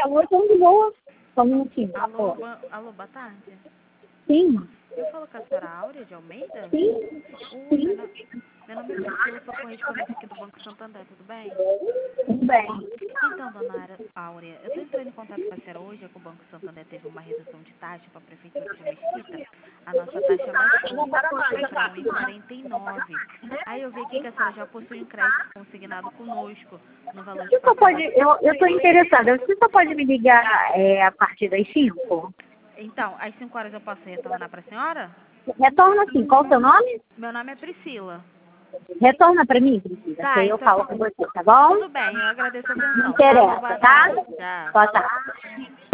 alô, estamos de boa. Só um minutinho. Alô, alô, boa tarde. Sim. Eu falo com a senhora Áurea de Almeida? Sim. Meu nome é Priscila, sou correspondente aqui do Banco Santander, tudo bem? Tudo bem. Então, dona Áurea, eu estou entrando em contato com a senhora hoje, é que o Banco Santander teve uma redução de taxa para a Prefeitura de Mesquita. A nossa taxa máxima foi para 1,49. Aí eu vi aqui que a senhora já possui um crédito consignado conosco, no valor de Você só pode, 400. eu estou interessada. Você só pode me ligar a partir das 5? Então, às 5 horas eu posso retornar para a senhora? Retorna sim. Qual o seu nome? Meu nome é Priscila. Retorna para mim, Priscila, que Tá, aí eu então falo com você, tá bom? tudo bem, eu agradeço a Não atenção. interessa, Boa tá? tarde. Tchau. Boa tarde.